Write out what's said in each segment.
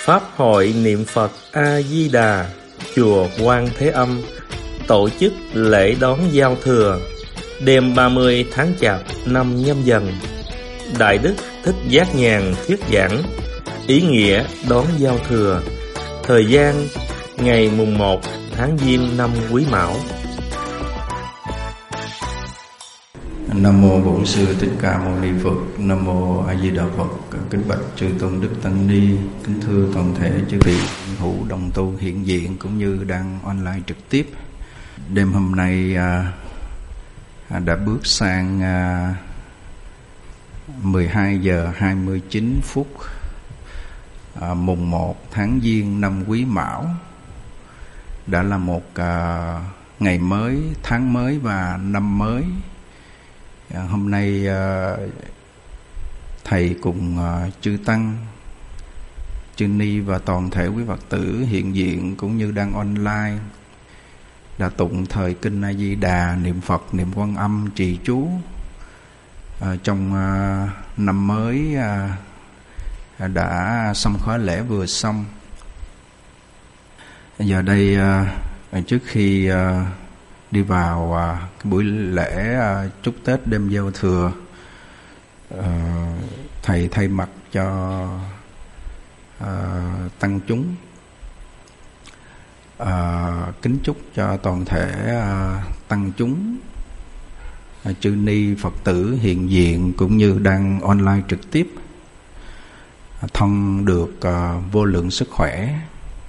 Pháp hội niệm Phật A Di Đà, chùa Quan Thế Âm tổ chức lễ đón giao thừa đêm 30 tháng Chạp năm Nhâm Dần. Đại đức Thích Giác Nhàn thuyết giảng ý nghĩa đón giao thừa, thời gian ngày mùng 1 tháng Giêng năm Quý Mão. Nam mô Bổn Sư Thích Ca Mâu Ni Phật. Nam mô A Di Đà Phật. Kính bạch chư tôn đức tăng ni, kính thưa toàn thể chư vị hữu đồng tu hiện diện cũng như đang online trực tiếp. Đêm hôm nay đã bước sang 12 giờ 29 phút mùng 1 tháng Giêng năm Quý Mão. Đã là một ngày mới, tháng mới và năm mới. Hôm nay thầy cùng chư tăng, chư ni và toàn thể quý Phật tử hiện diện cũng như đang online đã tụng thời kinh A Di Đà, niệm Phật, niệm Quan Âm, trì chú trong năm mới đã xong khóa lễ vừa xong. Giờ đây trước khi đi vào cái buổi lễ chúc Tết đêm giao thừa, thầy thay mặt cho tăng chúng kính chúc cho toàn thể tăng chúng, chư ni Phật tử hiện diện cũng như đang online trực tiếp thân được vô lượng sức khỏe,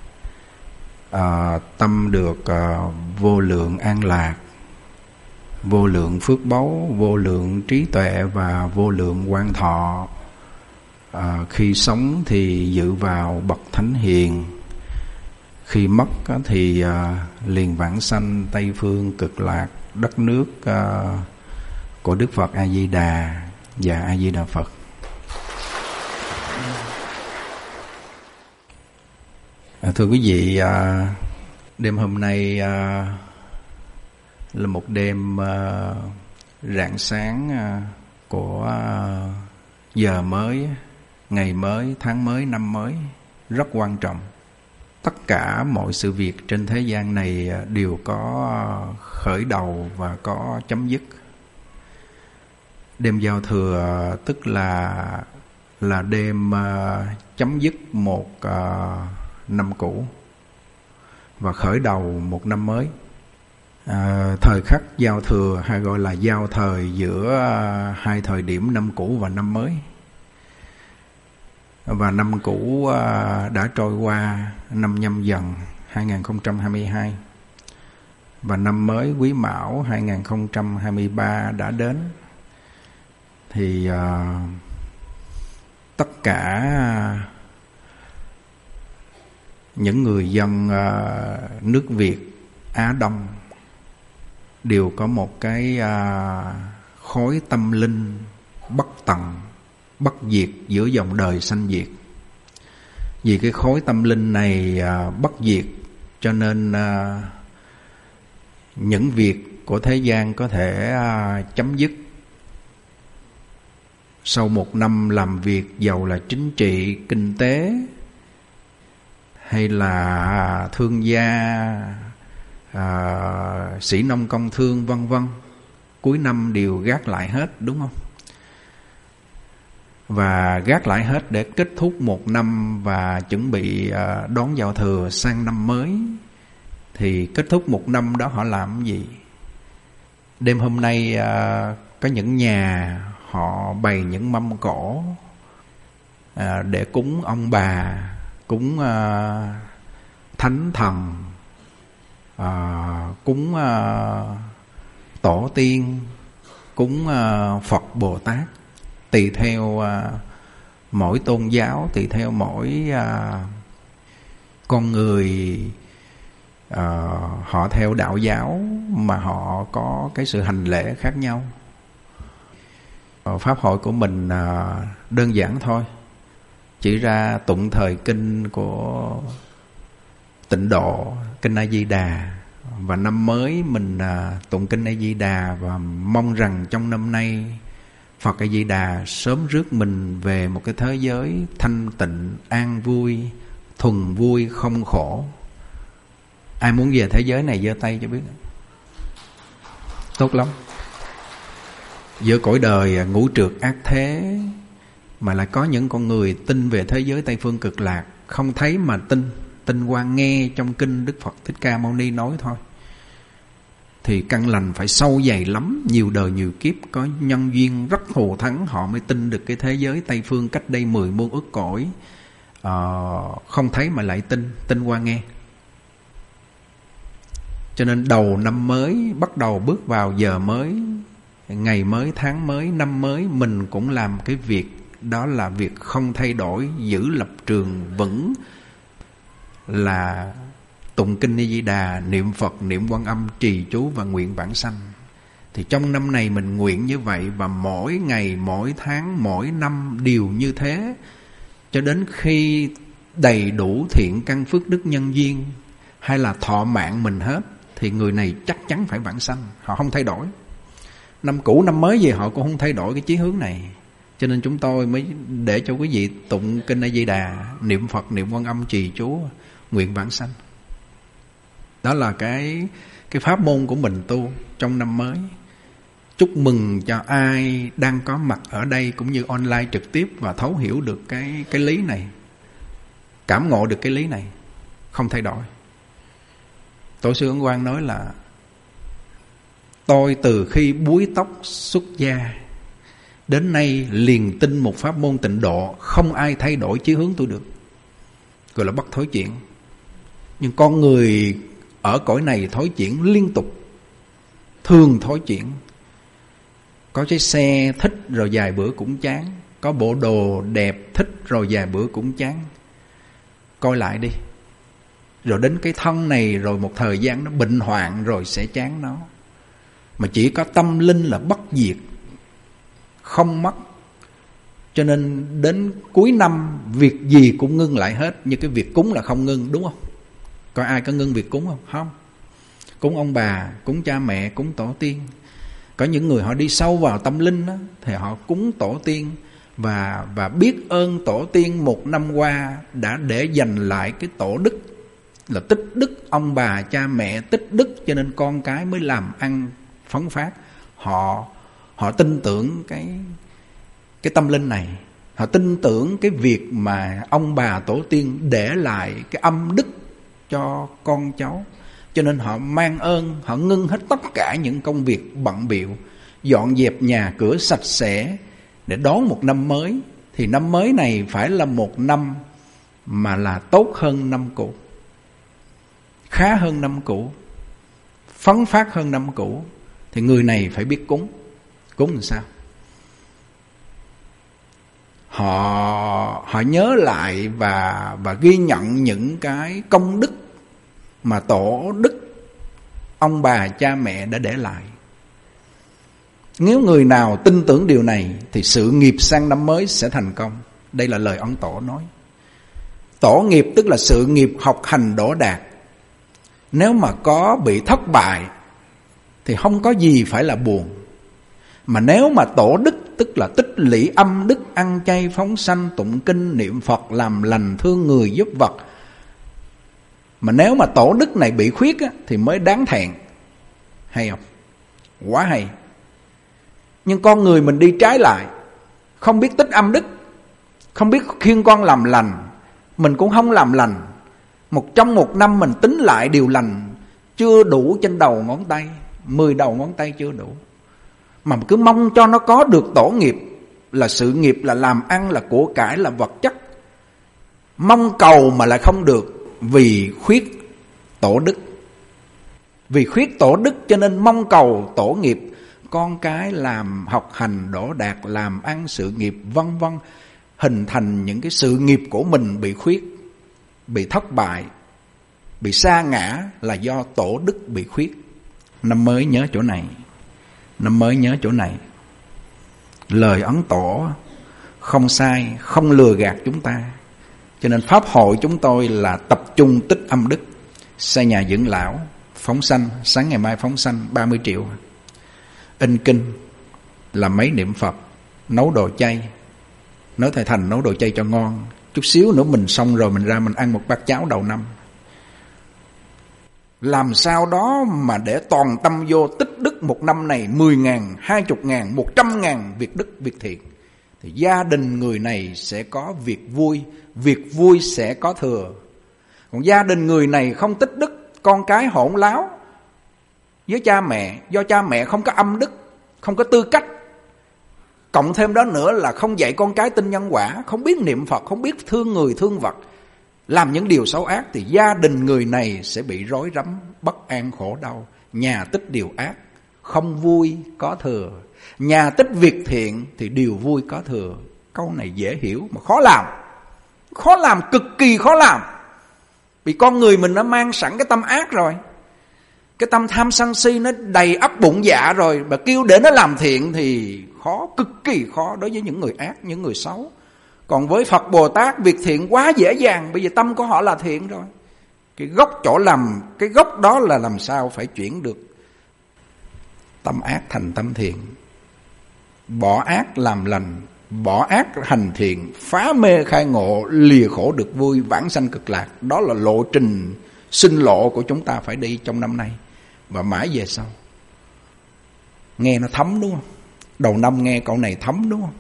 tâm được vô lượng an lạc, vô lượng phước báu, vô lượng trí tuệ và vô lượng quan thọ. Khi sống thì dự vào bậc thánh hiền, khi mất thì liền vãng sanh Tây phương cực lạc, đất nước của Đức Phật A Di Đà và A Di Đà Phật. Thưa quý vị, đêm hôm nay là một đêm rạng sáng của giờ mới, ngày mới, tháng mới, năm mới rất quan trọng. Tất cả mọi sự việc trên thế gian này đều có khởi đầu và có chấm dứt. Đêm giao thừa tức là đêm chấm dứt một năm cũ và khởi đầu một năm mới. Thời khắc giao thừa hay gọi là giao thời giữa hai thời điểm năm cũ và năm mới. Và năm cũ đã trôi qua, năm Nhâm Dần 2022 và năm mới Quý Mão 2023 đã đến. Thì tất cả những người dân nước Việt, Á Đông đều có một cái khối tâm linh bất tận, bất diệt giữa dòng đời sanh diệt. Vì cái khối tâm linh này bất diệt cho nên những việc của thế gian có thể chấm dứt. Sau một năm làm việc, dầu là chính trị, kinh tế hay là thương gia, sĩ nông công thương vân vân, cuối năm đều gác lại hết, đúng không? Và gác lại hết để kết thúc một năm và chuẩn bị đón giao thừa sang năm mới. Thì kết thúc một năm đó họ làm gì? Đêm hôm nay có những nhà họ bày những mâm cỗ để cúng ông bà, cúng thánh thần, cúng tổ tiên, cúng Phật Bồ Tát. Tùy theo mỗi tôn giáo, tùy theo mỗi con người, họ theo đạo giáo mà họ có cái sự hành lễ khác nhau. Pháp hội của mình đơn giản thôi, chỉ ra tụng thời kinh của Tịnh Độ, kinh A Di Đà. Và năm mới mình tụng kinh A Di Đà và mong rằng trong năm nay Phật A Di Đà sớm rước mình về một cái thế giới thanh tịnh, an vui, thuần vui không khổ. Ai muốn về thế giới này giơ tay cho biết. Tốt lắm. Giữa cõi đời ngũ trượt ác thế mà lại có những con người tin về thế giới Tây Phương Cực Lạc. Không thấy mà tin qua nghe trong kinh Đức Phật Thích Ca Mâu Ni nói thôi. Thì căn lành phải sâu dày lắm, nhiều đời nhiều kiếp, có nhân duyên rất thù thắng, họ mới tin được cái thế giới Tây Phương cách đây 10 muôn ức cõi. Không thấy mà lại tin qua nghe. Cho nên đầu năm mới, bắt đầu bước vào giờ mới, ngày mới, tháng mới, năm mới, mình cũng làm cái việc đó là việc không thay đổi, giữ lập trường vững, là tụng kinh A Di Đà, niệm Phật, niệm Quan Âm, trì chú và nguyện vãng sanh. Thì trong năm này mình nguyện như vậy, và mỗi ngày, mỗi tháng, mỗi năm đều như thế, cho đến khi đầy đủ thiện căn phước đức nhân duyên hay là thọ mạng mình hết, thì người này chắc chắn phải vãng sanh. Họ không thay đổi. Năm cũ năm mới gì họ cũng không thay đổi cái chí hướng này. Cho nên chúng tôi mới để cho quý vị tụng kinh A Di Đà, niệm Phật, niệm Quan Âm, trì chú, nguyện vãng sanh. Đó là cái pháp môn của mình tu trong năm mới. Chúc mừng cho ai đang có mặt ở đây cũng như online trực tiếp và thấu hiểu được cái lý này, cảm ngộ được cái lý này, không thay đổi. Tổ sư Ấn Quang nói là tôi từ khi búi tóc xuất gia đến nay liền tin một pháp môn tịnh độ, không ai thay đổi chí hướng tôi được, gọi là bất thối chuyển. Nhưng con người ở cõi này thối chuyển liên tục, thường thối chuyển. Có cái xe thích rồi vài bữa cũng chán, có bộ đồ đẹp thích rồi vài bữa cũng chán. Coi lại đi. Rồi đến cái thân này rồi một thời gian nó bệnh hoạn rồi sẽ chán nó. Mà chỉ có tâm linh là bất diệt, không mất. Cho nên đến cuối năm việc gì cũng ngưng lại hết. Như cái việc cúng là không ngưng, đúng không? Có ai có ngưng việc cúng không? Không. Cúng ông bà, cúng cha mẹ, cúng tổ tiên. Có những người họ đi sâu vào tâm linh đó, thì họ cúng tổ tiên và biết ơn tổ tiên một năm qua đã để dành lại cái tổ đức, là tích đức ông bà cha mẹ, tích đức cho nên con cái mới làm ăn phấn phát. Họ tin tưởng cái tâm linh này, họ tin tưởng cái việc mà ông bà tổ tiên để lại cái âm đức cho con cháu. Cho nên họ mang ơn, họ ngưng hết tất cả những công việc bận bịu, dọn dẹp nhà cửa sạch sẽ để đón một năm mới. Thì năm mới này phải là một năm mà là tốt hơn năm cũ, khá hơn năm cũ, phấn phát hơn năm cũ. Thì người này phải biết cúng. Cúng làm sao? Họ nhớ lại và ghi nhận những cái công đức mà tổ đức ông bà cha mẹ đã để lại. Nếu người nào tin tưởng điều này thì sự nghiệp sang năm mới sẽ thành công. Đây là lời ông tổ nói. Tổ nghiệp tức là sự nghiệp học hành đỗ đạt. Nếu mà có bị thất bại thì không có gì phải là buồn. Mà nếu mà tổ đức tức là tích lũy âm đức, ăn chay phóng sanh, tụng kinh niệm Phật, làm lành thương người giúp vật, mà nếu mà tổ đức này bị khuyết á, thì mới đáng thẹn. Hay không? Quá hay. Nhưng con người mình đi trái lại, không biết tích âm đức, không biết khuyên con làm lành, mình cũng không làm lành. Trong một năm mình tính lại điều lành chưa đủ trên đầu ngón tay, 10 đầu ngón tay chưa đủ. Mà cứ mong cho nó có được tổ nghiệp, là sự nghiệp, là làm ăn, là của cải, là vật chất. Mong cầu mà lại không được, vì khuyết tổ đức. Vì khuyết tổ đức cho nên mong cầu tổ nghiệp, con cái làm học hành đỗ đạt, làm ăn sự nghiệp vân vân, hình thành những cái sự nghiệp của mình bị khuyết, bị thất bại, bị sa ngã là do tổ đức bị khuyết. Năm mới nhớ chỗ này. Năm mới nhớ chỗ này. Lời Ấn Tổ không sai, không lừa gạt chúng ta. Cho nên pháp hội chúng tôi là tập trung tích âm đức, xây nhà dưỡng lão, phóng sanh. Sáng ngày mai phóng sanh 30 triệu. In kinh, làm mấy niệm Phật, nấu đồ chay. Nói thầy Thành nấu đồ chay cho ngon, Chút xíu nữa mình xong rồi mình ra mình ăn một bát cháo đầu năm. Làm sao đó mà để toàn tâm vô tích đức một năm này 10.000, 20.000, 100.000 việc đức, việc thiện, thì gia đình người này sẽ có việc vui sẽ có thừa. Còn gia đình người này không tích đức, con cái hỗn láo với cha mẹ, do cha mẹ không có âm đức, không có tư cách, cộng thêm đó nữa là không dạy con cái tin nhân quả, không biết niệm Phật, không biết thương người thương vật, làm những điều xấu ác, thì gia đình người này sẽ bị rối rắm, bất an khổ đau. Nhà tích điều ác, không vui có thừa. Nhà tích việc thiện thì điều vui có thừa. Câu này dễ hiểu mà khó làm, cực kỳ khó làm. Vì con người mình nó mang sẵn cái tâm ác rồi, cái tâm tham sân si nó đầy ắp bụng dạ rồi, mà kêu để nó làm thiện thì khó, cực kỳ khó đối với những người ác, những người xấu. Còn với Phật Bồ Tát, việc thiện quá dễ dàng, bởi vì tâm của họ là thiện rồi. Cái gốc đó là làm sao phải chuyển được tâm ác thành tâm thiện, bỏ ác làm lành, bỏ ác hành thiện, phá mê khai ngộ, lìa khổ được vui, vãng sanh cực lạc. Đó là lộ trình sinh lộ của chúng ta phải đi trong năm nay và mãi về sau. Nghe nó thấm đúng không? Đầu năm nghe câu này thấm đúng không?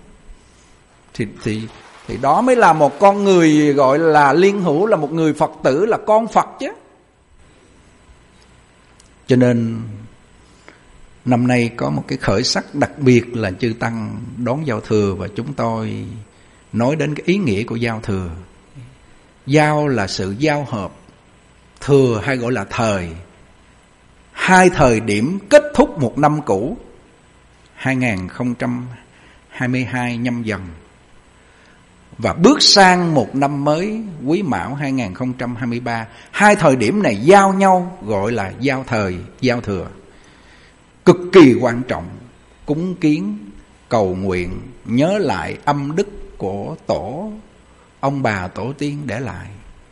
Thì đó mới là một con người gọi là liên hữu, là một người Phật tử, là con Phật chứ. Cho nên năm nay có một cái khởi sắc đặc biệt là chư Tăng đón giao thừa, và chúng tôi nói đến cái ý nghĩa của giao thừa. Giao là sự giao hợp, thừa hay gọi là thời, hai thời điểm kết thúc một năm cũ 2022 Nhâm Dần và bước sang một năm mới Quý Mão 2023. Hai thời điểm này giao nhau gọi là giao thời, giao thừa. Cực kỳ quan trọng, cúng kiến, cầu nguyện, nhớ lại âm đức của ông bà tổ tiên để lại.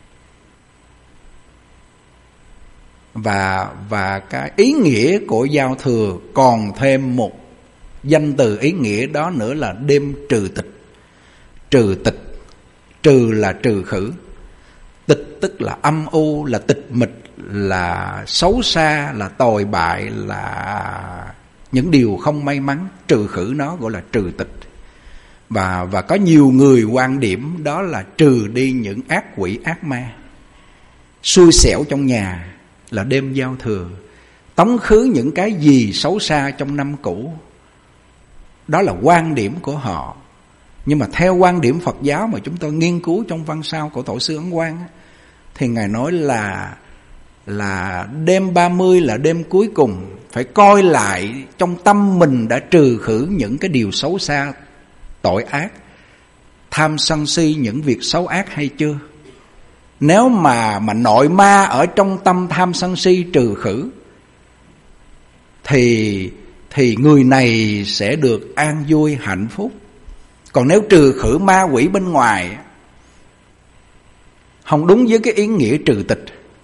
Và cái ý nghĩa của giao thừa còn thêm một danh từ ý nghĩa đó nữa là đêm trừ tịch. Trừ tịch, trừ là trừ khử, tịch tức là âm u, là tịch mịch, là xấu xa, là tồi bại, là những điều không may mắn. Trừ khử nó gọi là trừ tịch. Và có nhiều người quan điểm đó là trừ đi những ác quỷ ác ma xui xẻo trong nhà là đêm giao thừa, tống khứ những cái gì xấu xa trong năm cũ. Đó là quan điểm của họ. Nhưng mà theo quan điểm Phật giáo mà chúng tôi nghiên cứu trong văn sao của Tổ sư Ấn Quang, thì Ngài nói là đêm 30 là đêm cuối cùng, phải coi lại trong tâm mình đã trừ khử những cái điều xấu xa, tội ác, tham sân si, những việc xấu ác hay chưa. Nếu mà nội ma ở trong tâm tham sân si trừ khử thì người này sẽ được an vui hạnh phúc. Còn nếu trừ khử ma quỷ bên ngoài không đúng với cái ý nghĩa trừ tịch.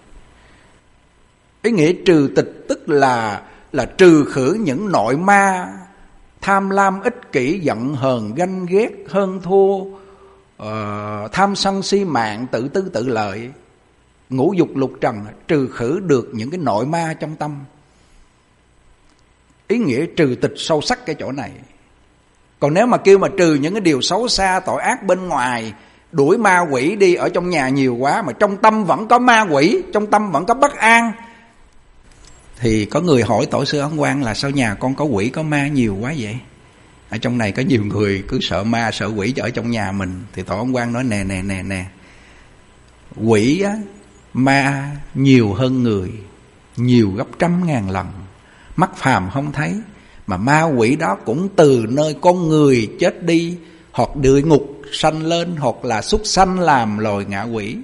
Ý nghĩa trừ tịch tức là trừ khử những nội ma tham lam, ích kỷ, giận hờn, ganh ghét, hơn thua, tham sân si mạng, tự tư tự lợi, ngũ dục lục trần. Trừ khử được những cái nội ma trong tâm. Ý nghĩa trừ tịch sâu sắc cái chỗ này. Còn nếu mà kêu mà trừ những cái điều xấu xa, tội ác bên ngoài, đuổi ma quỷ đi, ở trong nhà nhiều quá mà trong tâm vẫn có ma quỷ, trong tâm vẫn có bất an, thì có người hỏi Tổ sư Ấn Quang là sao nhà con có quỷ có ma nhiều quá vậy? Ở trong này có nhiều người cứ sợ ma sợ quỷ ở trong nhà mình. Thì Tổ Ấn Quang nói nè, quỷ á, ma nhiều hơn người, nhiều gấp 100.000 lần. Mắt phàm không thấy, mà ma quỷ đó cũng từ nơi con người chết đi, hoặc địa ngục sanh lên, hoặc là súc sanh làm loài ngạ quỷ.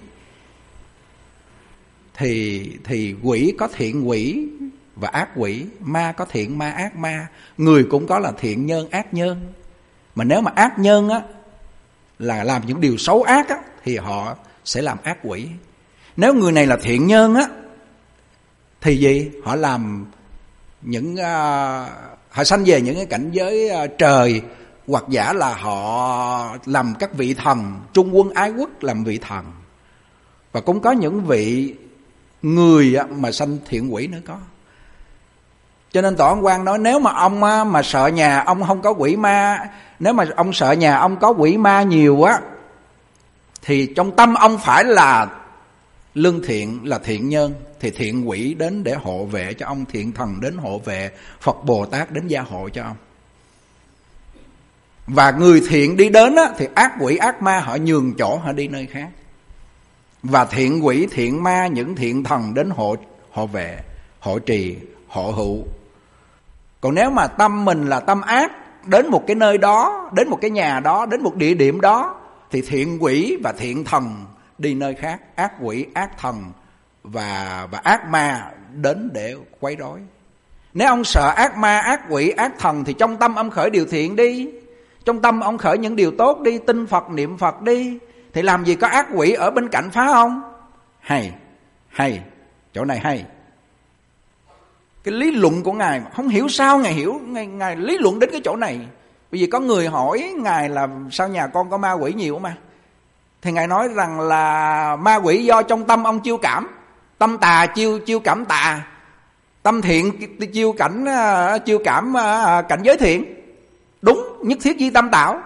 Thì quỷ có thiện quỷ và ác quỷ, ma có thiện ma ác ma, người cũng có là thiện nhân ác nhân. Mà nếu mà ác nhân á là làm những điều xấu ác á, thì họ sẽ làm ác quỷ. Nếu người này là thiện nhân á thì gì? Họ làm những họ sanh về những cái cảnh giới trời hoặc giả là họ làm các vị thần, trung quân ái quốc làm vị thần. Và cũng có những vị người mà sanh thiện quỷ nữa có. Cho nên Tổ Ấn Quang nói nếu mà ông mà sợ nhà ông không có quỷ ma, nếu mà ông sợ nhà ông có quỷ ma nhiều á, thì trong tâm ông phải là lương thiện, là thiện nhân, thì thiện quỷ đến để hộ vệ cho ông, thiện thần đến hộ vệ, Phật Bồ Tát đến gia hộ cho ông. Và người thiện đi đến á, thì ác quỷ ác ma họ nhường chỗ, họ đi nơi khác. Và thiện quỷ thiện ma, những thiện thần đến hộ vệ, hộ trì, hộ hữu. Còn nếu mà tâm mình là tâm ác, đến một cái nơi đó, đến một cái nhà đó, đến một địa điểm đó, thì thiện quỷ và thiện thần đi nơi khác, ác quỷ ác thần và ác ma đến để quấy rối. Nếu ông sợ ác ma ác quỷ ác thần thì trong tâm ông khởi điều thiện đi, trong tâm ông khởi những điều tốt đi, tin Phật niệm Phật đi, thì làm gì có ác quỷ ở bên cạnh phá không? Hay chỗ này hay. Cái lý luận của Ngài không hiểu sao Ngài hiểu, Ngài lý luận đến cái chỗ này. Bởi vì có người hỏi Ngài là sao nhà con có ma quỷ nhiều mà. Thì Ngài nói rằng là ma quỷ do trong tâm ông chiêu cảm. Tâm tà chiêu cảm tà, tâm thiện chiêu cảm cảnh giới thiện. Đúng, nhất thiết di tâm tạo.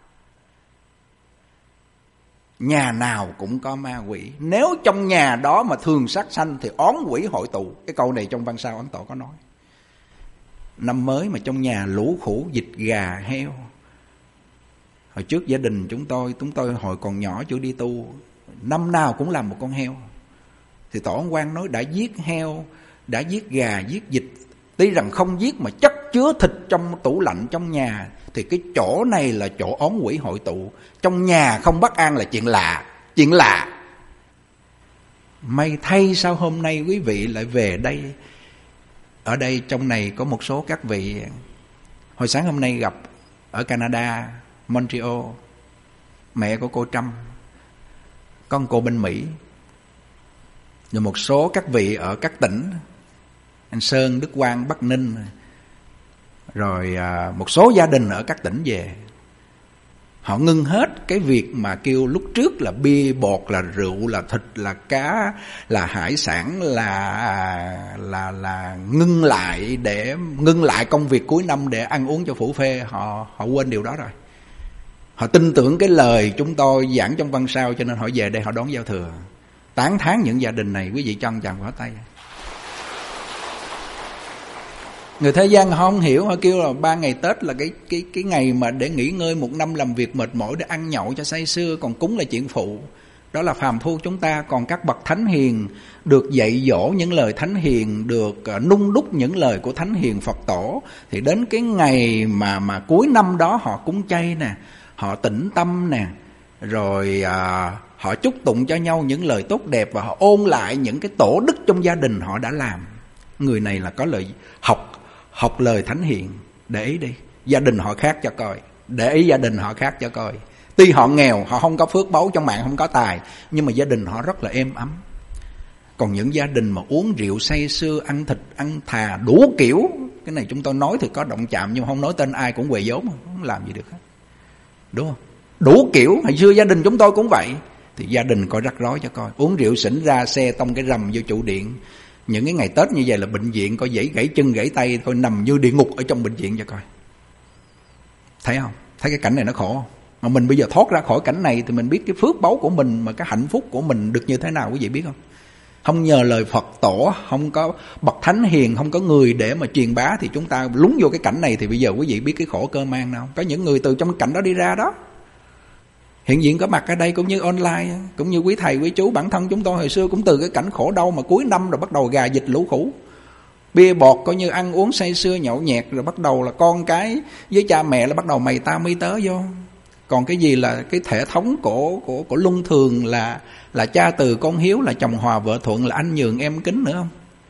Nhà nào cũng có ma quỷ. Nếu trong nhà đó mà thường sát sanh thì oán quỷ hội tụ. Cái câu này trong Văn Sao Ấn Tổ có nói. Năm mới mà trong nhà lũ khủ vịt gà heo. Hồi trước gia đình chúng tôi hồi còn nhỏ chưa đi tu, năm nào cũng làm một con heo. Thì Tổ Ấn Quang nói đã giết heo, đã giết gà, giết vịt, tuy rằng không giết mà chất chứa thịt trong tủ lạnh trong nhà, thì cái chỗ này là chỗ oán quỷ hội tụ. Trong nhà không bất an là chuyện lạ. May thay sao hôm nay quý vị lại về đây. Ở đây trong này có một số các vị hồi sáng hôm nay gặp ở Canada, Montreal, mẹ của cô Trâm, con cô bên Mỹ, rồi một số các vị ở các tỉnh anh Sơn, Đức Quang, Bắc Ninh, rồi một số gia đình ở các tỉnh về. Họ ngưng hết cái việc mà kêu lúc trước là bia bột, là rượu, là thịt, là cá, là hải sản, là ngưng lại công việc cuối năm để ăn uống cho phủ phê. Họ quên điều đó rồi. Họ tin tưởng cái lời chúng tôi giảng trong Văn Sao, cho nên họ về đây họ đón giao thừa. Tán thán những gia đình này, quý vị trân trọng vỗ tay. Người thế gian họ không hiểu, họ kêu là 3 ngày Tết là cái ngày mà để nghỉ ngơi một năm làm việc mệt mỏi, để ăn nhậu cho say sưa, còn cúng là chuyện phụ. Đó là phàm phu chúng ta. Còn các bậc thánh hiền được dạy dỗ những lời thánh hiền, được nung đúc những lời của thánh hiền Phật tổ, thì đến cái ngày mà cuối năm đó họ cúng chay nè, họ tĩnh tâm nè, rồi họ chúc tụng cho nhau những lời tốt đẹp, và họ ôn lại những cái tổ đức trong gia đình họ đã làm. Người này là có lời học lời thánh hiền. Để ý đi, gia đình họ khác cho coi. Để ý gia đình họ khác cho coi. Tuy họ nghèo, họ không có phước báu trong mạng, không có tài, nhưng mà gia đình họ rất là êm ấm. Còn những gia đình mà uống rượu say sưa, ăn thịt, ăn thà, đủ kiểu. Cái này chúng tôi nói thì có động chạm, nhưng không nói tên ai cũng quề vốn, không làm gì được hết. Đúng không? Đủ kiểu. Hồi xưa gia đình chúng tôi cũng vậy. Thì gia đình coi rắc rối cho coi. Uống rượu xỉn ra xe tông cái rầm vô trụ điện. Những cái ngày Tết như vậy là bệnh viện coi gãy chân gãy tay, coi nằm như địa ngục ở trong bệnh viện cho coi. Thấy không? Thấy cái cảnh này nó khổ không? Mà mình bây giờ thoát ra khỏi cảnh này thì mình biết cái phước báu của mình, mà cái hạnh phúc của mình được như thế nào, quý vị biết không? Không nhờ lời Phật tổ, không có bậc thánh hiền, không có người để mà truyền bá, thì chúng ta lún vô cái cảnh này. Thì bây giờ quý vị biết cái khổ cơ man nào. Có những người từ trong cảnh đó đi ra đó, hiện diện có mặt ở đây cũng như online, cũng như quý thầy quý chú. Bản thân chúng tôi hồi xưa cũng từ cái cảnh khổ đau mà cuối năm rồi bắt đầu gà vịt lũ khủ, bia bọt, coi như ăn uống say sưa nhậu nhẹt, rồi bắt đầu là con cái với cha mẹ là bắt đầu mày ta mi tớ vô. Còn cái gì là cái thể thống của luân thường, là cha từ con hiếu, là chồng hòa vợ thuận, là anh nhường em kính nữa không?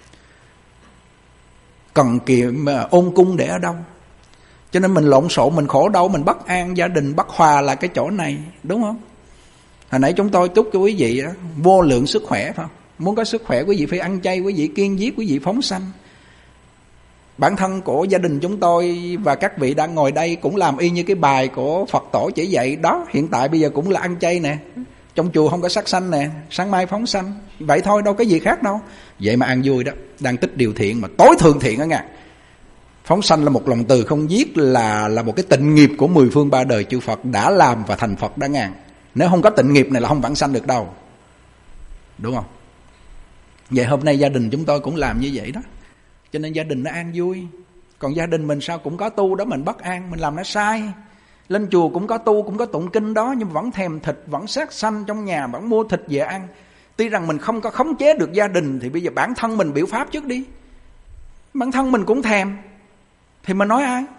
Cần kiệm ôn cung để ở đâu? Cho nên mình lộn xộn, mình khổ đau, mình bất an, gia đình bất hòa là cái chỗ này, đúng không? Hồi nãy chúng tôi chúc cho quý vị đó, vô lượng sức khỏe, phải không? Muốn có sức khỏe quý vị phải ăn chay, quý vị kiêng giết, quý vị phóng sanh. Bản thân của gia đình chúng tôi và các vị đang ngồi đây cũng làm y như cái bài của Phật tổ chỉ dạy đó. Hiện tại bây giờ cũng là ăn chay nè, trong chùa không có sát sanh nè, sáng mai phóng sanh, vậy thôi, đâu có gì khác đâu. Vậy mà ăn vui đó, đang tích điều thiện mà tối thượng thiện đó nha. Phóng sanh là một lòng từ không giết, là một cái tịnh nghiệp của 10 phương 3 đời chư Phật đã làm và thành Phật đã ngàn. Nếu không có tịnh nghiệp này là không vãng sanh được đâu, đúng không? Vậy hôm nay gia đình chúng tôi cũng làm như vậy đó, cho nên gia đình nó an vui. Còn gia đình mình sao cũng có tu đó, mình bất an, mình làm nó sai. Lên chùa cũng có tu, cũng có tụng kinh đó, nhưng mà vẫn thèm thịt, vẫn sát sanh trong nhà, vẫn mua thịt về ăn. Tuy rằng mình không có khống chế được gia đình, thì bây giờ bản thân mình biểu pháp trước đi. Bản thân mình cũng thèm, thì mình nói ai?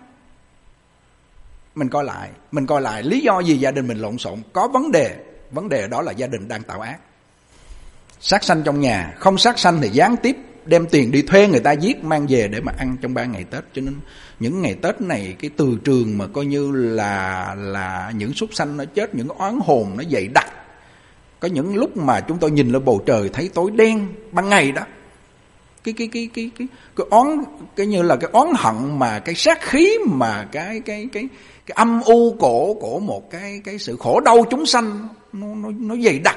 Mình coi lại lý do gì gia đình mình lộn xộn, có vấn đề đó là gia đình đang tạo ác. Sát sanh trong nhà, không sát sanh thì gián tiếp đem tiền đi thuê người ta giết mang về để mà ăn trong 3 ngày Tết. Cho nên những ngày Tết này, cái từ trường mà coi như là những súc sanh nó chết, những oán hồn nó dày đặc. Có những lúc mà chúng tôi nhìn lên bầu trời thấy tối đen ban ngày đó. Cái oán, cái như là cái oán hận, mà cái sát khí, mà cái âm u của một cái sự khổ đau chúng sanh nó dày đặc,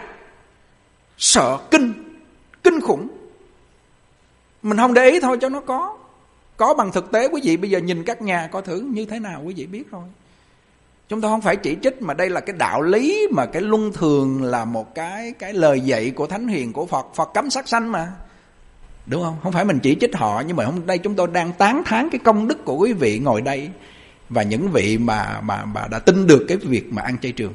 sợ kinh khủng. Mình không để ý thôi cho nó có bằng thực tế. Quý vị bây giờ nhìn các nhà coi thử như thế nào, quý vị biết rồi. Chúng ta không phải chỉ trích, mà đây là cái đạo lý, mà cái luân thường là một cái lời dạy của Thánh Hiền của Phật. Phật cấm sát sanh mà, đúng không? Không phải mình chỉ trích họ, nhưng mà hôm nay chúng tôi đang tán thán cái công đức của quý vị ngồi đây, và những vị mà đã tin được cái việc mà ăn chay trường.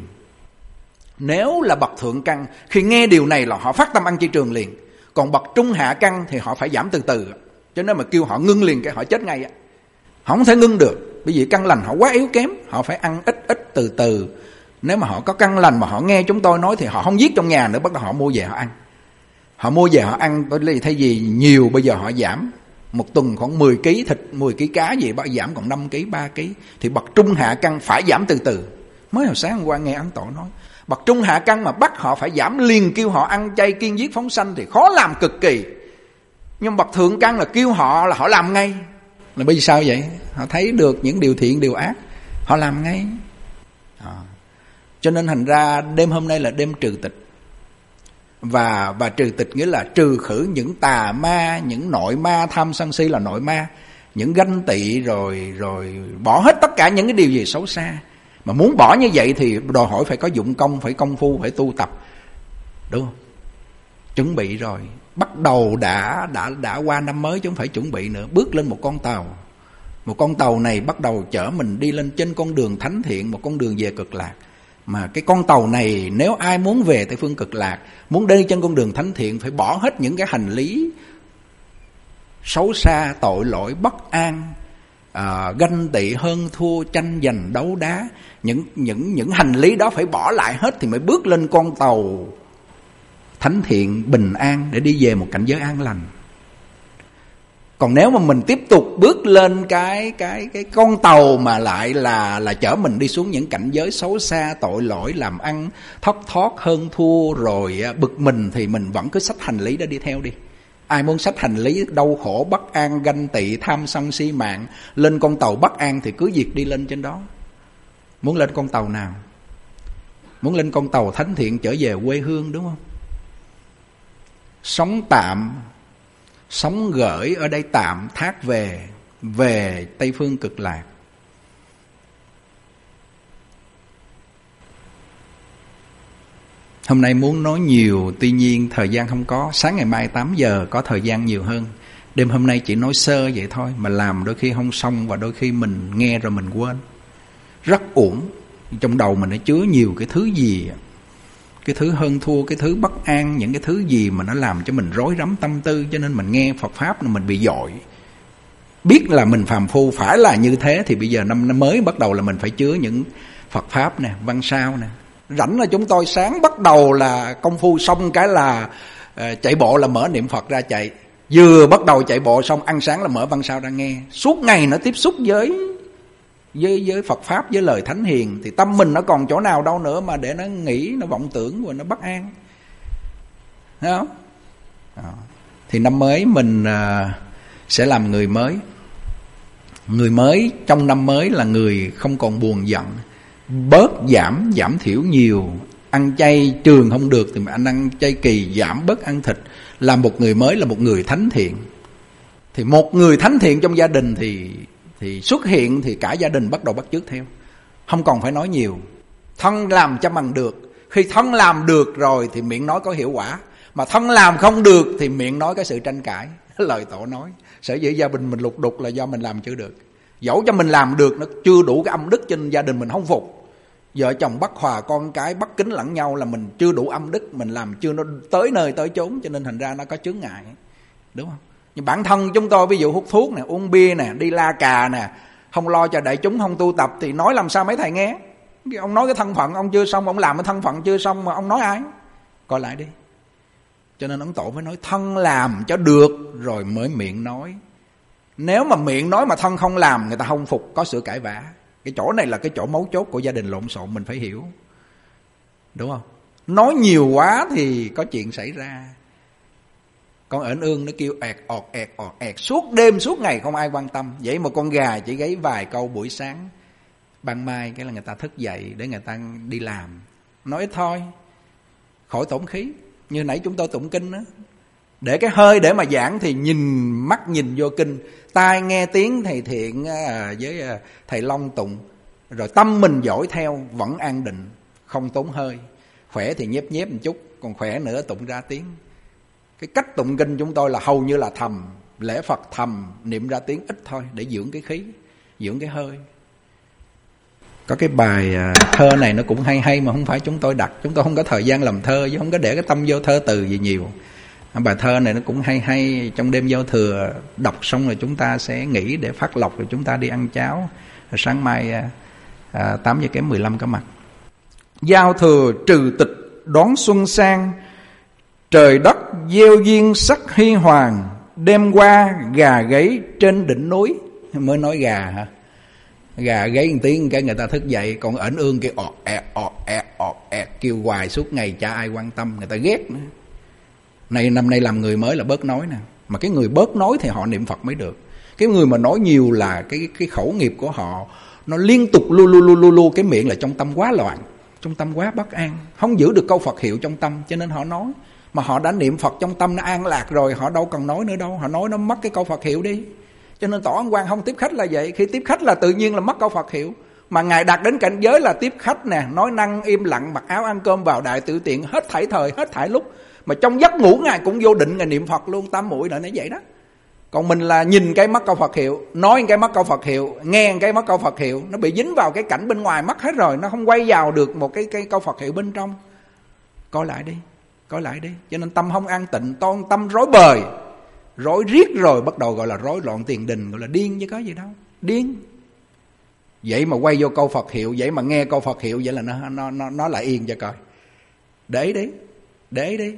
Nếu là bậc thượng căn, khi nghe điều này là họ phát tâm ăn chay trường liền. Còn bậc trung hạ căn thì họ phải giảm từ từ. Cho nên mà kêu họ ngưng liền cái họ chết ngay. Họ không thể ngưng được, bởi vì căn lành họ quá yếu kém. Họ phải ăn ít từ từ. Nếu mà họ có căn lành mà họ nghe chúng tôi nói thì họ không giết trong nhà nữa, bắt đầu họ mua về họ ăn. Họ mua về họ ăn, thay vì nhiều bây giờ họ giảm. Một tuần khoảng 10 kg thịt, 10 kg cá gì, bắt giảm còn 5 kg, 3 kg. Thì bậc trung hạ căn phải giảm từ từ. Mới hồi sáng hôm qua nghe Ấn Tổ nói, bậc trung hạ căn mà bắt họ phải giảm liền, kêu họ ăn chay kiêng giết phóng sanh thì khó làm cực kỳ. Nhưng bậc thượng căn là kêu họ là họ làm ngay. Là bởi vì sao vậy? Họ thấy được những điều thiện điều ác, họ làm ngay. Cho nên thành ra đêm hôm nay là đêm trừ tịch. Và trừ tịch nghĩa là trừ khử những tà ma, những nội ma. Tham sân si là nội ma, những ganh tị, rồi bỏ hết tất cả những cái điều gì xấu xa. Mà muốn bỏ như vậy thì đòi hỏi phải có dụng công, phải công phu, phải tu tập, đúng không? Chuẩn bị rồi, bắt đầu đã qua năm mới chứ không phải chuẩn bị nữa. Bước lên một con tàu. Một con tàu này bắt đầu chở mình đi lên trên con đường thánh thiện, một con đường về cực lạc. Mà cái con tàu này nếu ai muốn về Tây phương cực lạc, muốn đi trên con đường thánh thiện, phải bỏ hết những cái hành lý xấu xa, tội lỗi, bất an, ganh tị, hơn thua, tranh giành, đấu đá. Những hành lý đó phải bỏ lại hết thì mới bước lên con tàu thánh thiện bình an để đi về một cảnh giới an lành. Còn nếu mà mình tiếp tục bước lên cái con tàu mà lại là chở mình đi xuống những cảnh giới xấu xa, tội lỗi, làm ăn thất thoát, hơn thua, rồi bực mình, thì mình vẫn cứ xách hành lý đó đi theo đi. Ai muốn xách hành lý đau khổ, bất an, ganh tị, tham sân si mạng lên con tàu bất an thì cứ việc đi lên trên đó. Muốn lên con tàu nào? Muốn lên con tàu thánh thiện trở về quê hương, đúng không? Sống tạm, sống gửi ở đây tạm, thác về Tây phương cực lạc. Hôm nay muốn nói nhiều, tuy nhiên thời gian không có. Sáng ngày mai 8 giờ có thời gian nhiều hơn. Đêm hôm nay chỉ nói sơ vậy thôi, mà làm đôi khi không xong, và đôi khi mình nghe rồi mình quên. Rất uổng. Trong đầu mình nó chứa nhiều cái thứ gì, cái thứ hơn thua, cái thứ bất an, những cái thứ gì mà nó làm cho mình rối rắm tâm tư. Cho nên mình nghe Phật Pháp là mình bị dội. Biết là mình phàm phu phải là như thế, thì bây giờ năm mới bắt đầu là mình phải chứa những Phật Pháp nè, văn sao nè. Rảnh là chúng tôi sáng bắt đầu là công phu xong cái là chạy bộ là mở niệm Phật ra chạy. Vừa bắt đầu chạy bộ xong ăn sáng là mở văn sao ra nghe. Suốt ngày nó tiếp xúc với Phật Pháp, với lời Thánh Hiền, thì tâm mình nó còn chỗ nào đâu nữa mà để nó nghĩ, nó vọng tưởng và nó bất an. Thấy không? Thì năm mới mình sẽ làm người mới. Người mới trong năm mới là người không còn buồn giận, bớt giảm thiểu nhiều. Ăn chay trường không được thì anh ăn chay kỳ, giảm bớt ăn thịt. Là một người mới, là một người thánh thiện. Thì một người thánh thiện trong gia đình thì xuất hiện thì cả gia đình bắt đầu bắt chước theo. Không còn phải nói nhiều. Thân làm cho bằng được. Khi thân làm được rồi thì miệng nói có hiệu quả. Mà thân làm không được thì miệng nói có sự tranh cãi. Lời Tổ nói. Sở dĩ gia đình mình lục đục là do mình làm chưa được. Dẫu cho mình làm được nó chưa đủ cái âm đức cho nên gia đình mình không phục. Vợ chồng bất hòa, con cái bất kính lẫn nhau là mình chưa đủ âm đức. Mình làm chưa nó tới nơi tới chốn, cho nên thành ra nó có chướng ngại. Đúng không? Nhưng bản thân chúng tôi ví dụ hút thuốc nè, uống bia nè, đi la cà nè, không lo cho đại chúng, không tu tập thì nói làm sao mấy thầy nghe. Ông nói cái thân phận ông chưa xong, ông làm cái thân phận chưa xong mà ông nói ai? Coi lại đi. Cho nên ông Tổ mới nói thân làm cho được rồi mới miệng nói. Nếu mà miệng nói mà thân không làm, người ta không phục, có sự cãi vã. Cái chỗ này là cái chỗ mấu chốt của gia đình lộn xộn, mình phải hiểu. Đúng không? Nói nhiều quá thì có chuyện xảy ra. Con ếch ương nó kêu ẹt suốt đêm suốt ngày không ai quan tâm. Vậy mà con gà chỉ gáy vài câu buổi sáng, ban mai cái là người ta thức dậy để người ta đi làm. Nói ít thôi, khỏi tổn khí. Như nãy chúng tôi tụng kinh đó, để cái hơi để mà giảng thì nhìn mắt nhìn vô kinh, tai nghe tiếng thầy Thiện với thầy Long tụng, rồi tâm mình dõi theo vẫn an định, không tốn hơi. Khỏe thì nhép một chút, còn khỏe nữa tụng ra tiếng. Cái cách tụng kinh chúng tôi là hầu như là thầm, lễ Phật thầm, niệm ra tiếng ít thôi để dưỡng cái khí, dưỡng cái hơi. Có cái bài thơ này nó cũng hay mà không phải chúng tôi đặt. Chúng tôi không có thời gian làm thơ, chứ không có để cái tâm vô thơ từ gì nhiều. Bài thơ này nó cũng hay. Trong đêm giao thừa đọc xong rồi chúng ta sẽ nghỉ để phát lộc, rồi chúng ta đi ăn cháo. Rồi sáng mai 8 giờ kém 15 có mặt. Giao thừa trừ tịch đón xuân sang, trời đất gieo duyên sắc huy hoàng. Đêm qua gà gáy trên đỉnh núi. Mới nói gà hả? Gà gáy một tiếng cái người ta thức dậy. Còn ếch ương kêu ọt ẹt kêu hoài suốt ngày chả ai quan tâm, người ta ghét nữa. Năm nay làm người mới là bớt nói nè. Mà cái người bớt nói thì họ niệm Phật mới được. Cái người mà nói nhiều là cái khẩu nghiệp của họ nó liên tục lu cái miệng là trong tâm quá loạn, trong tâm quá bất an, không giữ được câu Phật hiệu trong tâm, cho nên họ nói. Mà họ đã niệm Phật trong tâm nó an lạc rồi, họ đâu cần nói nữa đâu. Họ nói nó mất cái câu Phật hiệu đi. Cho nên Tổ Ấn Quang không tiếp khách là vậy. Khi tiếp khách là tự nhiên là mất câu Phật hiệu. Mà Ngài đạt đến cảnh giới là tiếp khách nè, nói năng im lặng, mặc áo ăn cơm vào đại tự tiện, hết thảy thời, hết thảy lúc. Mà trong giấc ngủ Ngài cũng vô định, Ngài niệm Phật luôn, tam muội nữa nó vậy đó. Còn mình là nhìn cái mất câu Phật hiệu, nói cái mất câu Phật hiệu, nghe cái mất câu Phật hiệu, nó bị dính vào cái cảnh bên ngoài mất hết rồi, nó không quay vào được một cái câu Phật hiệu bên trong. Coi lại đi. Cho nên tâm không an tịnh, tâm rối bời, rối riết rồi bắt đầu gọi là rối loạn tiền đình, gọi là điên chứ có gì đâu, điên. Vậy mà quay vô câu Phật hiệu, vậy mà nghe câu Phật hiệu, vậy là nó lại yên cho coi. Để đi.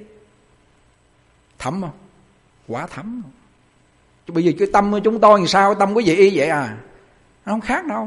Thấm không? Quá thấm. Chứ bây giờ cái tâm của chúng tôi làm sao, tâm quý vị y vậy à? Nó không khác đâu.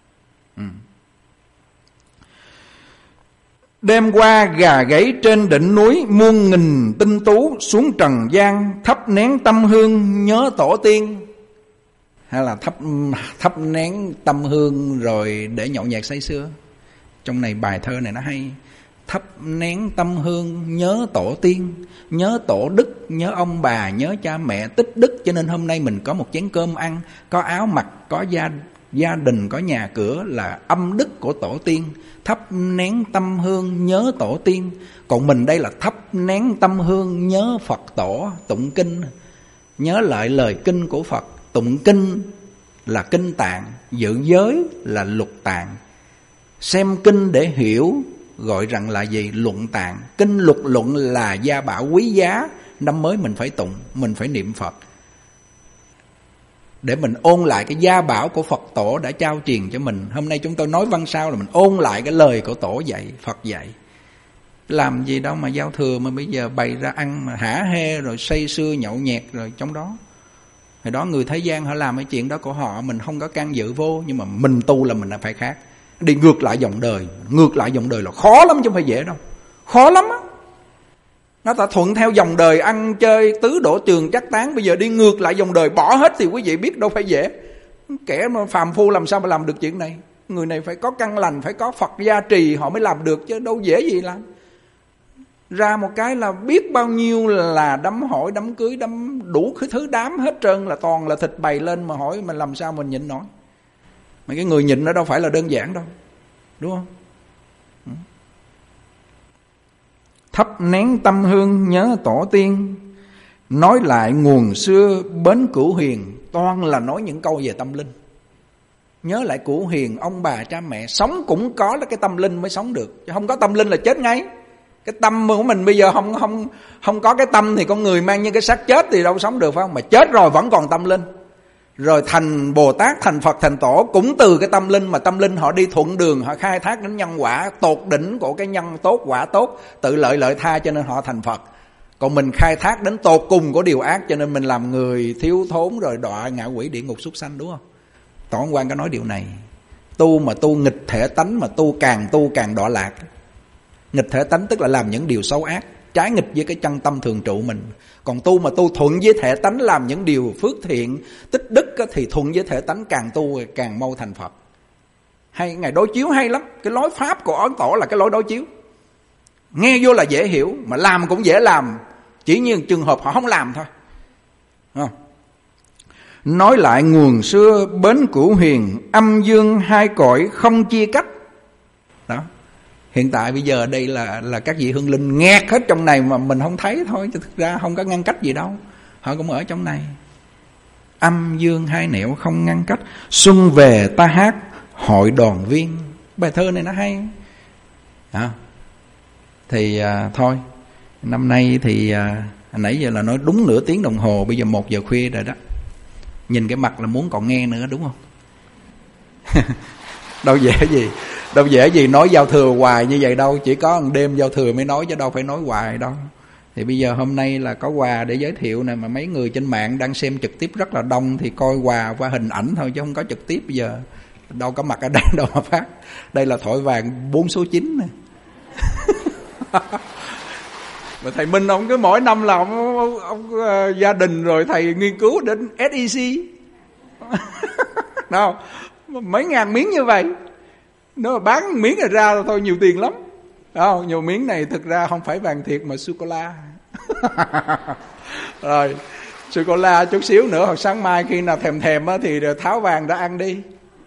Đêm qua gà gáy trên đỉnh núi, muôn nghìn tinh tú xuống trần gian, thắp nén tâm hương nhớ tổ tiên. Hay là thắp nén tâm hương rồi để nhậu nhẹt say sưa. Trong này bài thơ này nó hay. Thắp nén tâm hương nhớ tổ tiên, nhớ tổ đức, nhớ ông bà, nhớ cha mẹ tích đức. Cho nên hôm nay mình có một chén cơm ăn, có áo mặc, có gia đình, có nhà cửa là âm đức của tổ tiên. Thắp nén tâm hương nhớ tổ tiên. Còn mình đây là thắp nén tâm hương nhớ Phật tổ, tụng kinh, nhớ lại lời kinh của Phật. Tụng kinh là kinh tạng, giữ giới là lục tạng. Xem kinh để hiểu gọi rằng là gì? Luận tạng. Kinh luật luận là gia bảo quý giá. Năm mới mình phải tụng, mình phải niệm Phật, để mình ôn lại cái gia bảo của Phật tổ đã trao truyền cho mình. Hôm nay chúng tôi nói văn sao là mình ôn lại cái lời của tổ dạy, Phật dạy. Làm gì đâu mà giao thừa mà bây giờ bày ra ăn mà hả hê rồi say sưa nhậu nhẹt rồi trong đó. Hồi đó người thế gian họ làm cái chuyện đó của họ, mình không có can dự vô. Nhưng mà mình tu là mình phải khác. Đi ngược lại dòng đời. Ngược lại dòng đời là khó lắm chứ không phải dễ đâu. Khó lắm á. Nó ta thuận theo dòng đời ăn chơi tứ đổ trường chắc tán. Bây giờ đi ngược lại dòng đời bỏ hết thì quý vị biết đâu phải dễ. Kẻ mà phàm phu làm sao mà làm được chuyện này? Người này phải có căn lành, phải có Phật gia trì họ mới làm được, chứ đâu dễ gì làm. Ra một cái là biết bao nhiêu là đám hỏi, đám cưới, đám đủ cái thứ đám hết trơn, là toàn là thịt bày lên, mà hỏi mình làm sao mình nhịn nổi. Mà cái người nhịn nó đâu phải là đơn giản đâu, đúng không? Thắp nén tâm hương nhớ tổ tiên, nói lại nguồn xưa bến cửu hiền. Toàn là nói những câu về tâm linh. Nhớ lại cửu hiền, ông bà cha mẹ. Sống cũng có là cái tâm linh mới sống được, chứ không có tâm linh là chết ngay. Cái tâm của mình bây giờ không có cái tâm thì con người mang như cái xác chết thì đâu sống được, phải không? Mà chết rồi vẫn còn tâm linh. Rồi thành Bồ Tát, thành Phật, thành Tổ cũng từ cái tâm linh. Mà tâm linh họ đi thuận đường, họ khai thác đến nhân quả tột đỉnh của cái nhân tốt, quả tốt, tự lợi lợi tha, cho nên họ thành Phật. Còn mình khai thác đến tột cùng của điều ác, cho nên mình làm người thiếu thốn, rồi đọa ngạ quỷ địa ngục súc sanh, đúng không? Tổ Ấn Quang có nói điều này. Tu mà tu nghịch thể tánh, mà tu càng đọa lạc. Nghịch thể tánh tức là làm những điều xấu ác, trái nghịch với cái chân tâm thường trụ mình. Còn tu mà tu thuận với thể tánh, làm những điều phước thiện, tích đức, thì thuận với thể tánh, càng tu càng mau thành Phật. Hay Ngài đối chiếu hay lắm. Cái lối pháp của Ấn Tổ là cái lối đối chiếu. Nghe vô là dễ hiểu, mà làm cũng dễ làm, chỉ như trường hợp họ không làm thôi. Nói lại nguồn xưa bến cửu hiền, âm dương hai cõi không chia cách. Đó. Hiện tại bây giờ đây là các vị hương linh nghẹt hết trong này mà mình không thấy thôi, chứ thực ra không có ngăn cách gì đâu. Họ cũng ở trong này. Âm dương hai nẻo không ngăn cách, xuân về ta hát hội đoàn viên. Bài thơ này nó hay. Thì thôi, năm nay thì nãy giờ là nói đúng nửa tiếng đồng hồ, bây giờ 1 giờ khuya rồi đó. Nhìn cái mặt là muốn còn nghe nữa, đúng không? Đâu dễ gì nói giao thừa hoài như vậy đâu. Chỉ có một đêm giao thừa mới nói, chứ đâu phải nói hoài đâu. Thì bây giờ hôm nay là có quà để giới thiệu nè, mà mấy người trên mạng đang xem trực tiếp rất là đông, thì coi quà qua hình ảnh thôi chứ không có trực tiếp. Bây giờ đâu có mặt ở đây đâu mà phát. Đây là thỏi vàng 4 số 9 nè. Mà thầy Minh ông cứ mỗi năm là ông gia đình rồi thầy nghiên cứu đến SEC. Đâu, mấy ngàn miếng như vậy. Nếu mà bán miếng này ra thôi nhiều tiền lắm. Không, nhiều miếng này thực ra không phải vàng thiệt mà sô-cô-la. Rồi, sô-cô-la chút xíu nữa, hoặc sáng mai khi nào thèm thì tháo vàng ra ăn đi.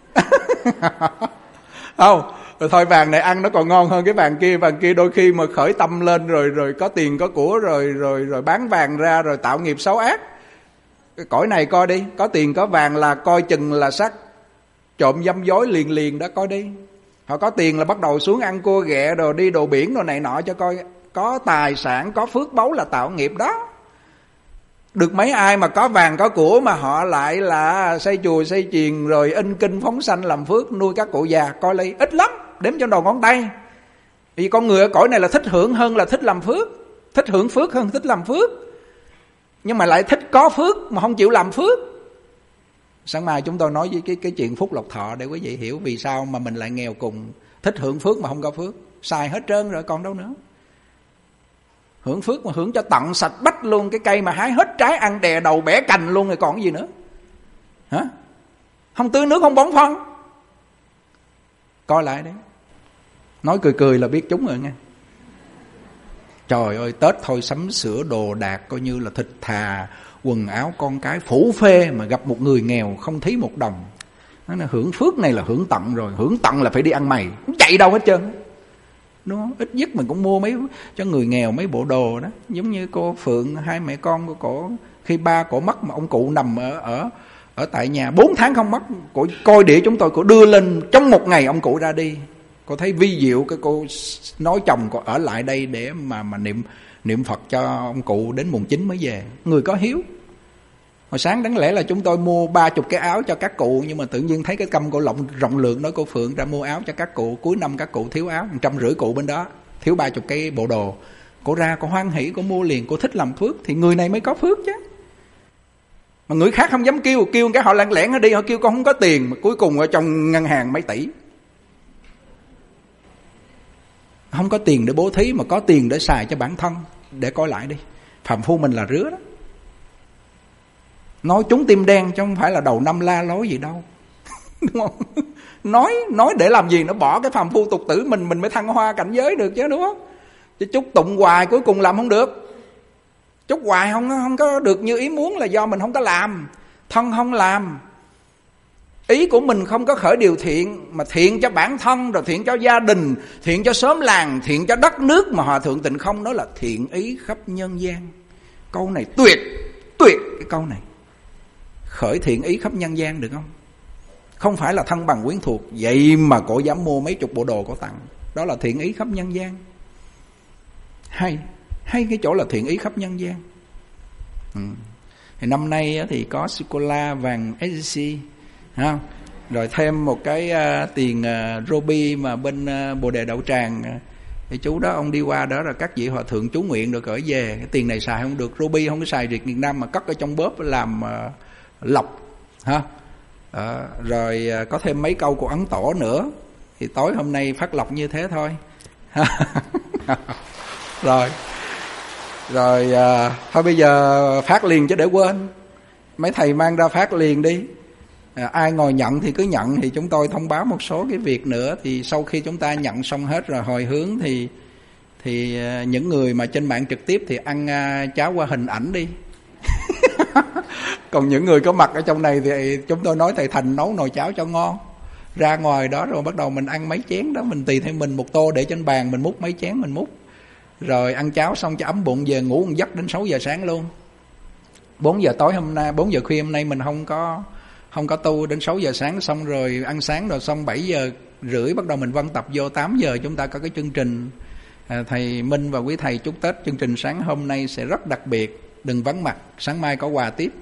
Không, rồi thôi vàng này ăn nó còn ngon hơn cái vàng kia đôi khi mà khởi tâm lên rồi có tiền có của rồi bán vàng ra rồi tạo nghiệp xấu ác. Cái cõi này coi đi, có tiền có vàng là coi chừng là sắc trộm dâm dối liền đó, coi đi. Họ có tiền là bắt đầu xuống ăn cua ghẹ rồi đi đồ biển rồi này nọ cho coi. Có tài sản, có phước báu là tạo nghiệp đó. Được mấy ai mà có vàng có của mà họ lại là xây chùa xây chiền rồi in kinh phóng sanh làm phước nuôi các cụ già, coi lấy ít lắm, đếm trên đầu ngón tay. Vì con người ở cõi này là thích hưởng hơn là thích làm phước, thích hưởng phước hơn thích làm phước, nhưng mà lại thích có phước mà không chịu làm phước. Sáng mai chúng tôi nói với cái chuyện phúc lộc thọ để quý vị hiểu vì sao mà mình lại nghèo cùng, thích hưởng phước mà không có phước, xài hết trơn rồi còn đâu nữa. Hưởng phước mà hưởng cho tận sạch bách luôn, cái cây mà hái hết trái ăn đè đầu bẻ cành luôn rồi còn gì nữa. Hả? Không tưới nước không bón phân. Coi lại đấy. Nói cười là biết chúng rồi nghe. Trời ơi, Tết thôi sắm sửa đồ đạc coi như là thịt thà, quần áo con cái phủ phê, mà gặp một người nghèo không thí một đồng. Nó là hưởng phước này là hưởng tận rồi, hưởng tận là phải đi ăn mày, không chạy đâu hết trơn. Đúng không? Ít nhất mình cũng mua mấy cho người nghèo mấy bộ đồ đó. Giống như cô Phượng, hai mẹ con của cổ, khi ba cổ mất mà ông cụ nằm ở tại nhà 4 tháng không mất, cổ coi đĩa chúng tôi, cổ đưa lên trong một ngày ông cụ ra đi. Cô thấy vi diệu, cái cô nói chồng cô ở lại đây để mà niệm Phật cho ông cụ đến mùng 9 mới về. Người có hiếu. Hồi sáng đáng lẽ là chúng tôi mua 30 cái áo cho các cụ, nhưng mà tự nhiên thấy cái căm cổ rộng lượng, nói cô Phượng ra mua áo cho các cụ, cuối năm các cụ thiếu áo, 150 cụ bên đó thiếu 30 cái bộ đồ. Cô ra cô hoan hỉ, cô mua liền, cô thích làm phước, thì người này mới có phước chứ. Mà người khác không dám kêu cái họ lặng lẽn đi, họ kêu con không có tiền, mà cuối cùng ở trong ngân hàng mấy tỷ. Không có tiền để bố thí mà có tiền để xài cho bản thân. Để coi lại đi, phàm phu mình là rứa đó. Nói trúng tim đen chứ không phải là đầu năm la lối gì đâu. đúng không? Nói để làm gì? Nó bỏ cái phàm phu tục tử mình mới thăng hoa cảnh giới được chứ, đúng không? Chứ chúc tụng hoài cuối cùng làm không được. Chúc hoài không có được như ý muốn là do mình không có làm, thân không làm, ý của mình không có khởi điều thiện, mà thiện cho bản thân, rồi thiện cho gia đình, thiện cho xóm làng, thiện cho đất nước, mà Hòa Thượng Tịnh Không nói là thiện ý khắp nhân gian. Câu này tuyệt cái câu này. Khởi thiện ý khắp nhân gian được không? Không phải là thân bằng quyến thuộc, vậy mà cổ dám mua mấy chục bộ đồ cổ tặng. Đó là thiện ý khắp nhân gian. Hay cái chỗ là thiện ý khắp nhân gian. Thì năm nay thì có sô-cô-la vàng SJC, không? Rồi thêm một cái tiền ruby mà bên Bồ Đề Đậu Tràng, thì chú đó ông đi qua đó rồi các vị hòa thượng chú nguyện được gửi về. Cái tiền này xài không được, ruby không có xài việc Việt Nam mà cất ở trong bóp làm lọc ha. Rồi có thêm mấy câu của Ấn Tổ nữa, thì tối hôm nay phát lộc như thế thôi. Rồi thôi bây giờ phát liền chứ để quên. Mấy thầy mang ra phát liền đi. Ai ngồi nhận thì cứ nhận. Thì chúng tôi thông báo một số cái việc nữa. Thì sau khi chúng ta nhận xong hết rồi hồi hướng thì những người mà trên mạng trực tiếp thì ăn cháo qua hình ảnh đi. Còn những người có mặt ở trong này thì chúng tôi nói thầy Thành nấu nồi cháo cho ngon. Ra ngoài đó rồi bắt đầu mình ăn mấy chén đó, mình tùy theo mình một tô để trên bàn, mình múc mấy chén mình múc. Rồi ăn cháo xong cho ấm bụng, về ngủ một giấc đến 6 giờ sáng luôn. 4 giờ tối hôm nay, 4 giờ khuya hôm nay mình không có tu đến 6 giờ sáng, xong rồi ăn sáng rồi xong 7 giờ rưỡi bắt đầu mình văn tập vô. 8 giờ chúng ta có cái chương trình. Thầy Minh và quý thầy chúc Tết, chương trình sáng hôm nay sẽ rất đặc biệt, đừng vắng mặt, sáng mai có quà tiếp.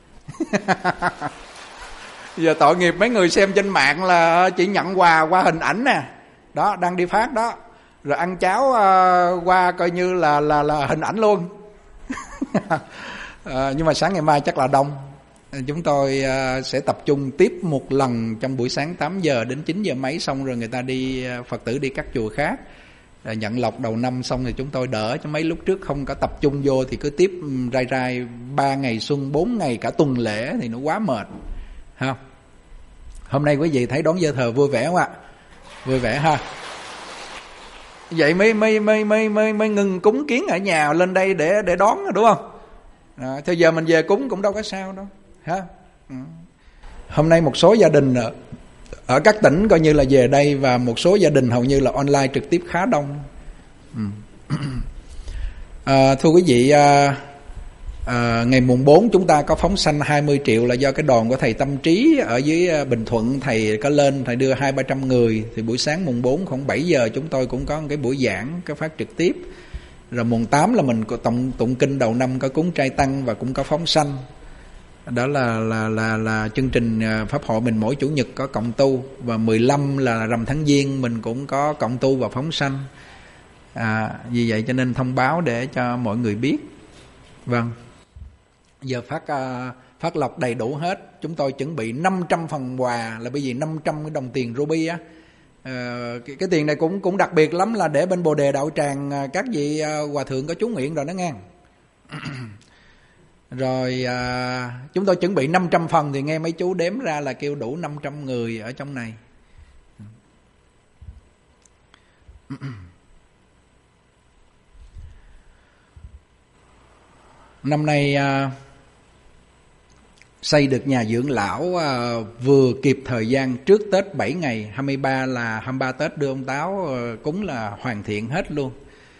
Giờ tội nghiệp mấy người xem trên mạng là chỉ nhận quà qua hình ảnh nè, đó đang đi phát đó, rồi ăn cháo qua coi như là hình ảnh luôn. Nhưng mà sáng ngày mai chắc là đông. Chúng tôi sẽ tập trung tiếp một lần trong buổi sáng 8 giờ đến 9 giờ mấy, xong rồi người ta đi, Phật tử đi các chùa khác. Nhận lộc đầu năm xong thì chúng tôi đỡ, chứ mấy lúc trước không có tập trung vô thì cứ tiếp rai 3 ngày xuân, 4 ngày cả tuần lễ thì nó quá mệt. Ha. Hôm nay quý vị thấy đón giao thừa vui vẻ không ạ? Vui vẻ ha. Vậy mới ngừng cúng kiến ở nhà lên đây để đón, đúng không? Thôi giờ mình về cúng cũng đâu có sao đâu, ha. Hôm nay một số gia đình ở các tỉnh coi như là về đây, và một số gia đình hầu như là online trực tiếp khá đông. Thưa quý vị, ngày mùng 4 chúng ta có phóng sanh 20 triệu là do cái đoàn của thầy Tâm Trí ở dưới Bình Thuận. Thầy có lên, thầy đưa 200-300 người. Thì buổi sáng mùng 4 khoảng 7 giờ chúng tôi cũng có một cái buổi giảng, cái phát trực tiếp. Rồi mùng 8 là mình có tụng kinh đầu năm, có cúng trai tăng và cũng có phóng sanh. Đó là chương trình pháp hội mình mỗi chủ nhật có cộng tu. Và 15 là rằm tháng Giêng mình cũng có cộng tu và phóng sanh. Vì vậy cho nên thông báo để cho mọi người biết. Vâng. Giờ phát lộc đầy đủ hết. Chúng tôi chuẩn bị 500 phần quà, là bởi vì 500 cái đồng tiền ruby á. Cái tiền này cũng đặc biệt lắm, là để bên Bồ Đề Đạo Tràng các vị hòa thượng có chú nguyện rồi đó nghe. Rồi chúng tôi chuẩn bị 500 phần thì nghe mấy chú đếm ra là kêu đủ 500 người ở trong này. Năm nay xây được nhà dưỡng lão vừa kịp thời gian trước Tết 7 ngày, 23 Tết đưa ông Táo cúng là hoàn thiện hết luôn.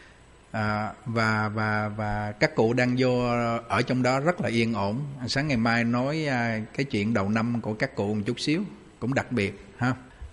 Và các cụ đang vô ở trong đó rất là yên ổn. Sáng ngày mai nói cái chuyện đầu năm của các cụ một chút xíu, cũng đặc biệt ha.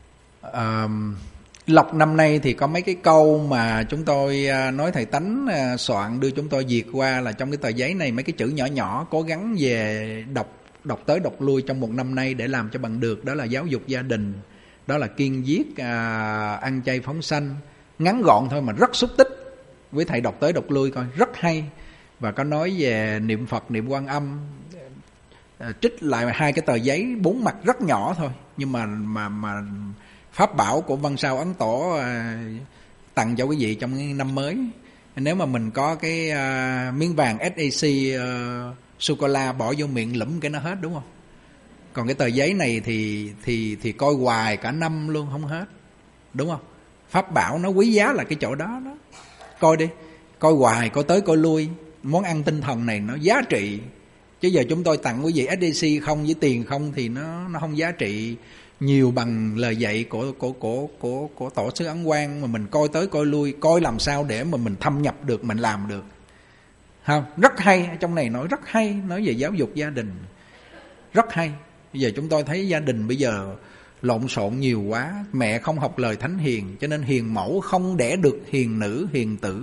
Lộc năm nay thì có mấy cái câu mà chúng tôi nói thầy Tánh soạn đưa chúng tôi duyệt qua, là trong cái tờ giấy này mấy cái chữ nhỏ nhỏ cố gắng về đọc tới đọc lui trong một năm nay để làm cho bằng được. Đó là giáo dục gia đình, đó là kiên giết, ăn chay phóng sanh. Ngắn gọn thôi mà rất xúc tích. Quý thầy đọc tới đọc lui coi rất hay. Và có nói về niệm Phật, niệm Quan Âm, trích lại 2 cái tờ giấy 4 mặt rất nhỏ thôi, nhưng mà pháp bảo của Văn Sao Ấn Tổ tặng cho quý vị trong cái năm mới. Nếu mà mình có cái miếng vàng SAC sô-cô-la bỏ vô miệng lụm cái nó hết, đúng không? Còn cái tờ giấy này thì coi hoài cả năm luôn không hết, đúng không? Pháp bảo nó quý giá là cái chỗ đó đó. Coi đi, coi hoài, coi tới coi lui. Món ăn tinh thần này nó giá trị. Chứ giờ chúng tôi tặng quý vị SDC không với tiền không thì nó không giá trị nhiều bằng lời dạy của tổ sư Ấn Quang mà mình coi tới coi lui, coi làm sao để mà mình thâm nhập được, mình làm được. Không? Rất hay, trong này nói rất hay, nói về giáo dục gia đình. Rất hay. Bây giờ chúng tôi thấy gia đình bây giờ lộn xộn nhiều quá, mẹ không học lời thánh hiền, cho nên hiền mẫu không đẻ được hiền nữ, hiền tử.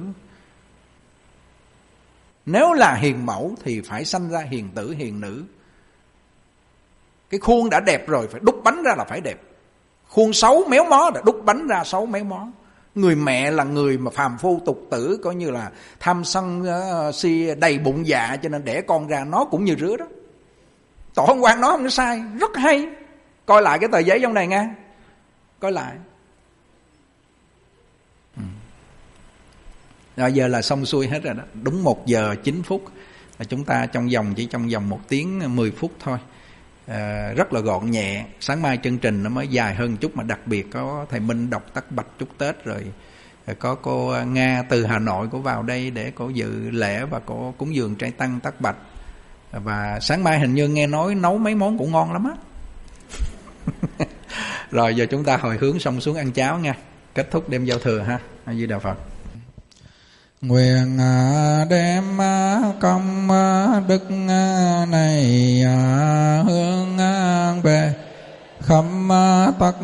Nếu là hiền mẫu thì phải sanh ra hiền tử, hiền nữ. Cái khuôn đã đẹp rồi, phải đúc bánh ra là phải đẹp. Khuôn xấu méo mó đã đúc bánh ra xấu méo mó. Người mẹ là người mà phàm phu tục tử, coi như là tham sân si đầy bụng dạ, cho nên đẻ con ra nó cũng như rứa đó. Tổ Hồng Quang nói không có sai, rất hay. Coi lại cái tờ giấy trong này nha, coi lại. Rồi giờ là xong xuôi hết rồi đó. Đúng 1 giờ 9 phút là chúng ta chỉ trong vòng 1 tiếng 10 phút thôi. Rất là gọn nhẹ. Sáng mai chương trình nó mới dài hơn chút, mà đặc biệt có thầy Minh đọc Tắc Bạch chúc Tết, rồi có cô Nga từ Hà Nội cô vào đây để cô dự lễ và cô cúng dường trai tăng Tắc Bạch. Và sáng mai hình như nghe nói nấu mấy món cũng ngon lắm á. Rồi giờ chúng ta hồi hướng xong xuống ăn cháo nha. Kết thúc đêm giao thừa ha. A Di Đà Phật. Nguyện đem công đức này hướng về khắp tất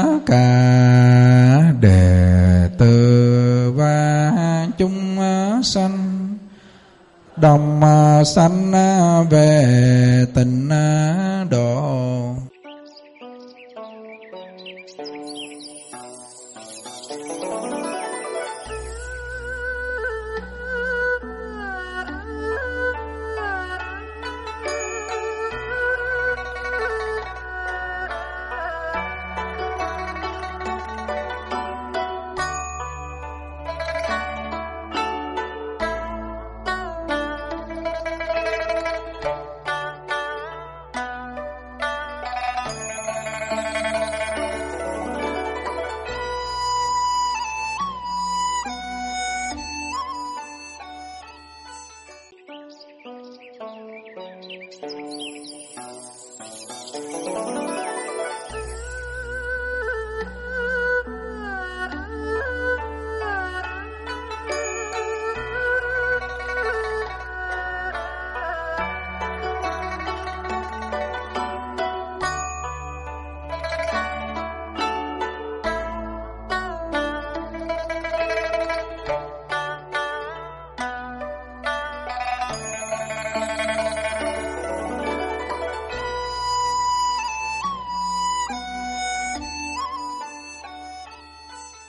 cả đệ tử và chúng sanh, đồng sanh về tịnh độ.